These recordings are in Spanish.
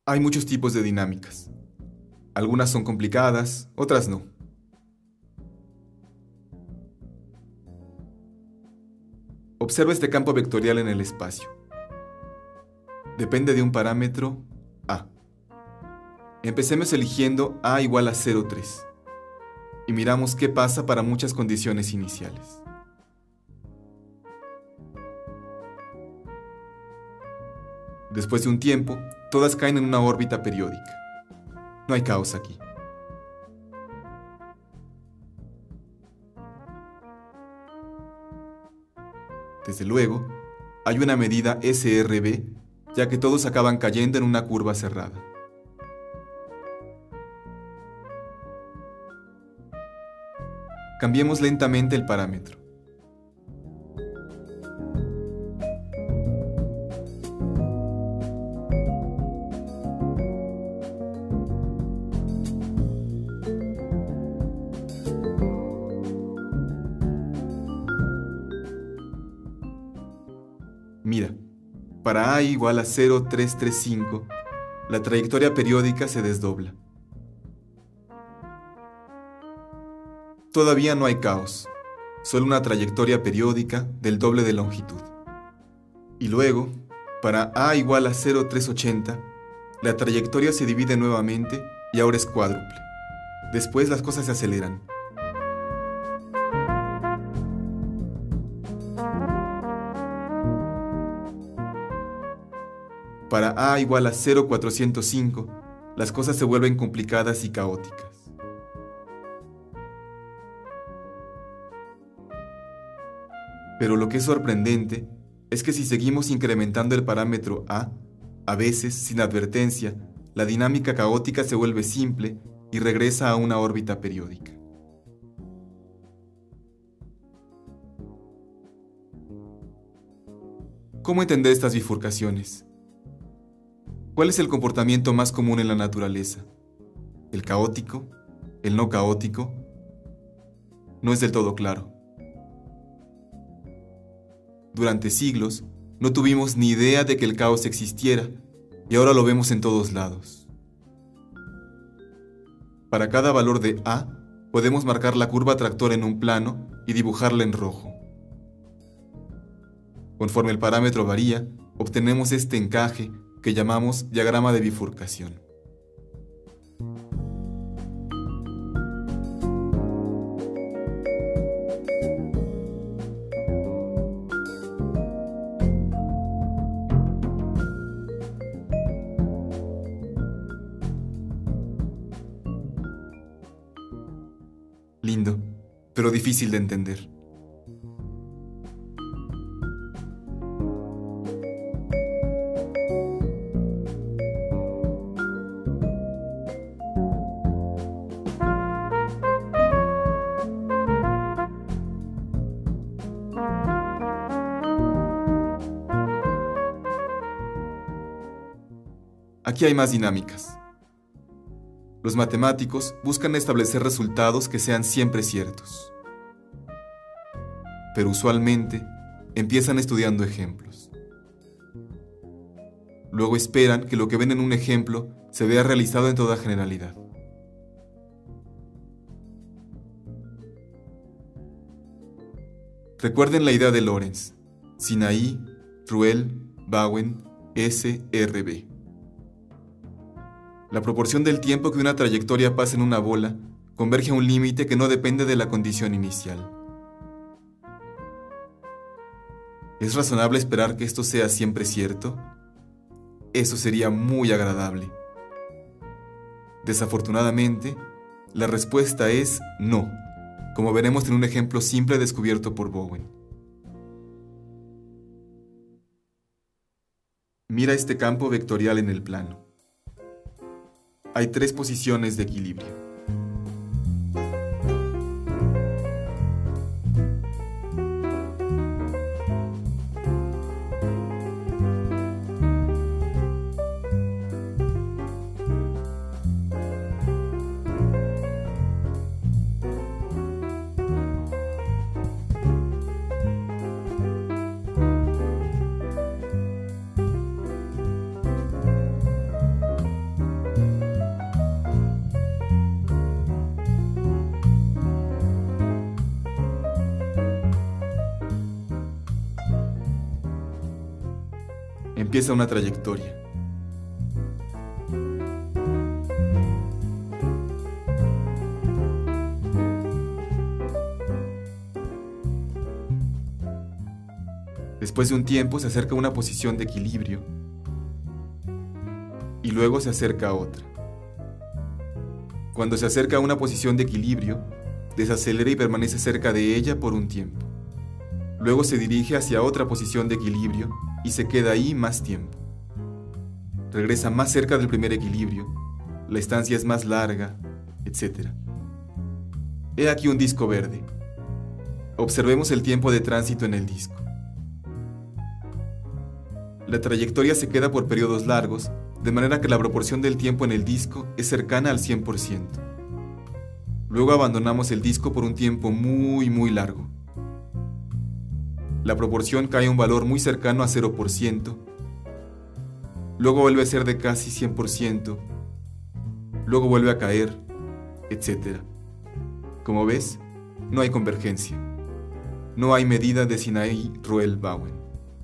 Hay muchos tipos de dinámicas. Algunas son complicadas, otras no. Observa este campo vectorial en el espacio. Depende de un parámetro A. Empecemos eligiendo A igual a 0,3 y miramos qué pasa para muchas condiciones iniciales. Después de un tiempo, todas caen en una órbita periódica. No hay caos aquí. Desde luego, hay una medida SRB, ya que todos acaban cayendo en una curva cerrada. Cambiemos lentamente el parámetro. Mira, para A igual a 0,335, la trayectoria periódica se desdobla. Todavía no hay caos, solo una trayectoria periódica del doble de longitud. Y luego, para A igual a 0,380, la trayectoria se divide nuevamente y ahora es cuádruple. Después las cosas se aceleran. Para A igual a 0,405, las cosas se vuelven complicadas y caóticas. Pero lo que es sorprendente es que si seguimos incrementando el parámetro a veces, sin advertencia, la dinámica caótica se vuelve simple y regresa a una órbita periódica. ¿Cómo entender estas bifurcaciones? ¿Cuál es el comportamiento más común en la naturaleza? ¿El caótico? ¿El no caótico? No es del todo claro. Durante siglos, no tuvimos ni idea de que el caos existiera, y ahora lo vemos en todos lados. Para cada valor de A, podemos marcar la curva tractor en un plano y dibujarla en rojo. Conforme el parámetro varía, obtenemos este encaje que llamamos diagrama de bifurcación. Lindo, pero difícil de entender. Aquí hay más dinámicas. Los matemáticos buscan establecer resultados que sean siempre ciertos. Pero usualmente empiezan estudiando ejemplos. Luego esperan que lo que ven en un ejemplo se vea realizado en toda generalidad. Recuerden la idea de Lorentz, Sinaí, Ruel, Bowen, SRB. La proporción del tiempo que una trayectoria pasa en una bola converge a un límite que no depende de la condición inicial. ¿Es razonable esperar que esto sea siempre cierto? Eso sería muy agradable. Desafortunadamente, la respuesta es no, como veremos en un ejemplo simple descubierto por Bowen. Mira este campo vectorial en el plano. Hay 3 posiciones de equilibrio. empieza una trayectoria. Después de un tiempo se acerca a una posición de equilibrio y luego se acerca a otra. Cuando se acerca a una posición de equilibrio, desacelera y permanece cerca de ella por un tiempo. Luego se dirige hacia otra posición de equilibrio y se queda ahí más tiempo. Regresa más cerca del primer equilibrio, la estancia es más larga, etc. He aquí un disco verde. Observemos el tiempo de tránsito en el disco. La trayectoria se queda por periodos largos, de manera que la proporción del tiempo en el disco es cercana al 100%. Luego abandonamos el disco por un tiempo muy largo. La proporción cae a un valor muy cercano a 0%. Luego vuelve a ser de casi 100%. Luego vuelve a caer, etc. Como ves, no hay convergencia. No hay medida de Sinaí-Ruel-Bowen.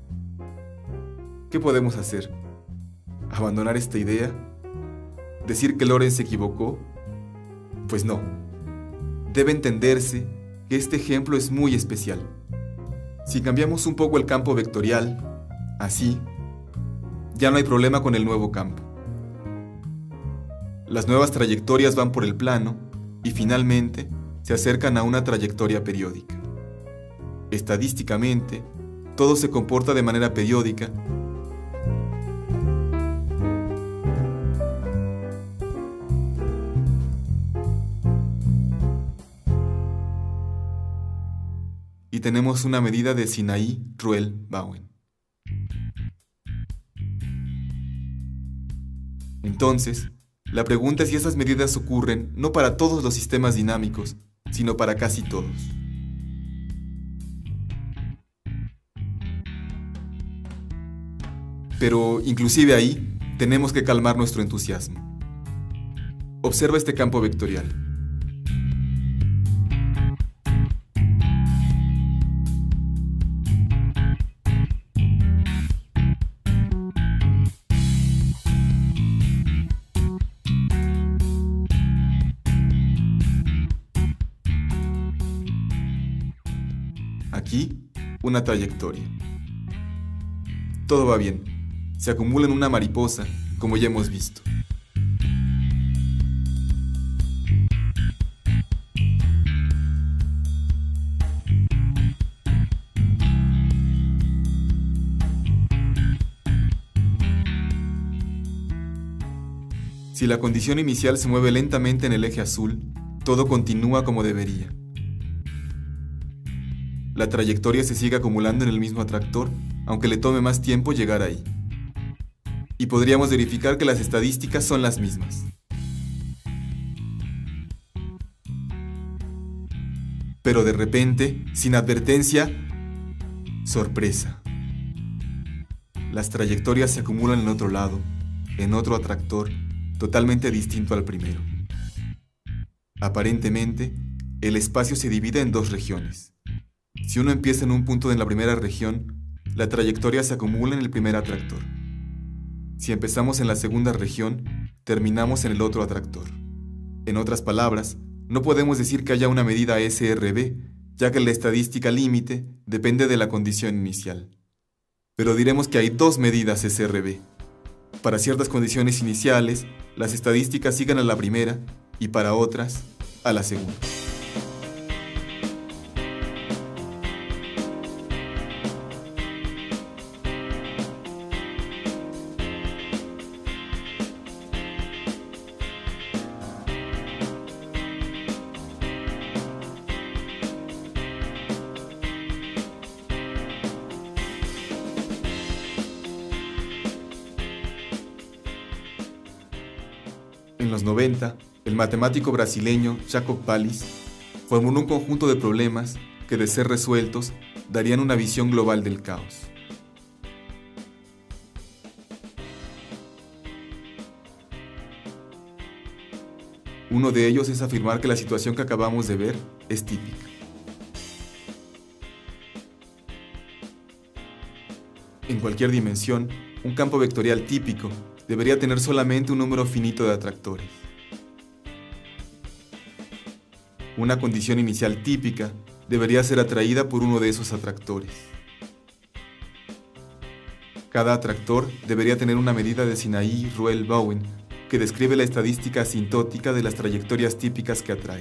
¿Qué podemos hacer? ¿Abandonar esta idea? ¿Decir que Lorentz se equivocó? Pues no. Debe entenderse que este ejemplo es muy especial. Si cambiamos un poco el campo vectorial, así, ya no hay problema con el nuevo campo. Las nuevas trayectorias van por el plano y finalmente se acercan a una trayectoria periódica. Estadísticamente, todo se comporta de manera periódica y tenemos una medida de Sinaí-Ruel-Bowen. Entonces, la pregunta es si esas medidas ocurren no para todos los sistemas dinámicos, sino para casi todos. Pero, inclusive ahí, tenemos que calmar nuestro entusiasmo. Observa este campo vectorial. Aquí, una trayectoria. Todo va bien. Se acumula en una mariposa, como ya hemos visto. Si la condición inicial se mueve lentamente en el eje azul, todo continúa como debería. La trayectoria se sigue acumulando en el mismo atractor, aunque le tome más tiempo llegar ahí. Y podríamos verificar que las estadísticas son las mismas. Pero de repente, sin advertencia, sorpresa. Las trayectorias se acumulan en otro lado, en otro atractor, totalmente distinto al primero. Aparentemente, el espacio se divide en dos regiones. Si uno empieza en un punto de la primera región, la trayectoria se acumula en el primer atractor. Si empezamos en la segunda región, terminamos en el otro atractor. En otras palabras, no podemos decir que haya una medida SRB, ya que la estadística límite depende de la condición inicial. Pero diremos que hay dos medidas SRB. Para ciertas condiciones iniciales, las estadísticas siguen a la primera y para otras, a la segunda. En los 90, el matemático brasileño Jacob Pallis formuló un conjunto de problemas que, de ser resueltos, darían una visión global del caos. Uno de ellos es afirmar que la situación que acabamos de ver es típica. En cualquier dimensión, Un campo vectorial típico debería tener solamente un número finito de atractores. Una condición inicial típica debería ser atraída por uno de esos atractores. Cada atractor debería tener una medida de Sinaí-Ruel-Bowen que describe la estadística asintótica de las trayectorias típicas que atrae.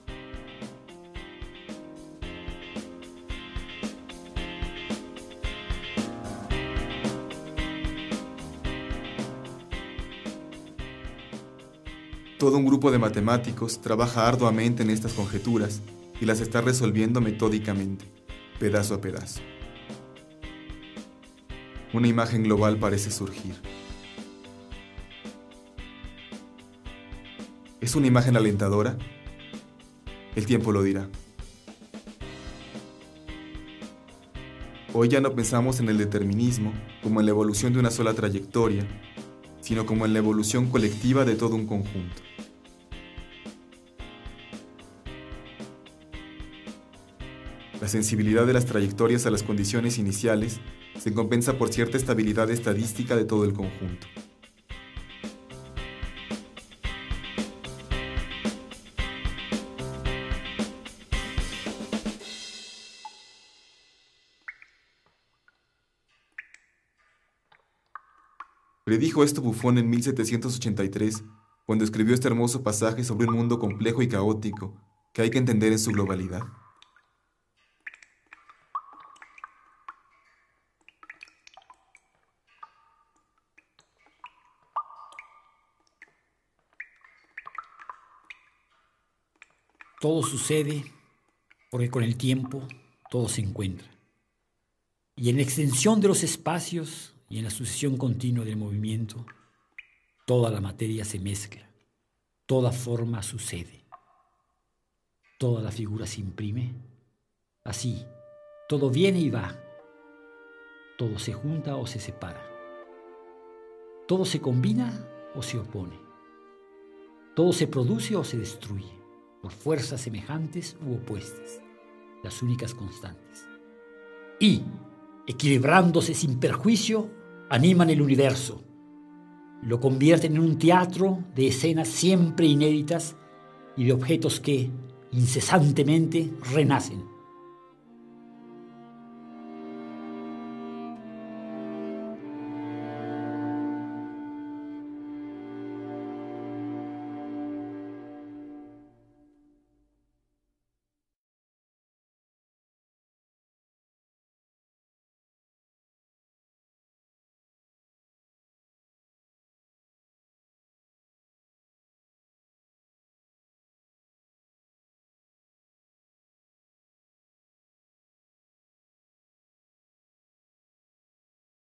Todo un grupo de matemáticos trabaja arduamente en estas conjeturas y las está resolviendo metódicamente, pedazo a pedazo. Una imagen global parece surgir. ¿Es una imagen alentadora? El tiempo lo dirá. Hoy ya no pensamos en el determinismo como en la evolución de una sola trayectoria, sino como en la evolución colectiva de todo un conjunto. La sensibilidad de las trayectorias a las condiciones iniciales se compensa por cierta estabilidad estadística de todo el conjunto. Predijo esto Buffon en 1783, cuando escribió este hermoso pasaje sobre un mundo complejo y caótico que hay que entender en su globalidad. Todo sucede porque con el tiempo todo se encuentra. Y en la extensión de los espacios y en la sucesión continua del movimiento, toda la materia se mezcla, toda forma sucede, toda la figura se imprime. Así, todo viene y va, todo se junta o se separa, todo se combina o se opone, todo se produce o se destruye, por fuerzas semejantes u opuestas, las únicas constantes. Y, equilibrándose sin perjuicio, animan el universo, lo convierten en un teatro de escenas siempre inéditas y de objetos que, incesantemente, renacen.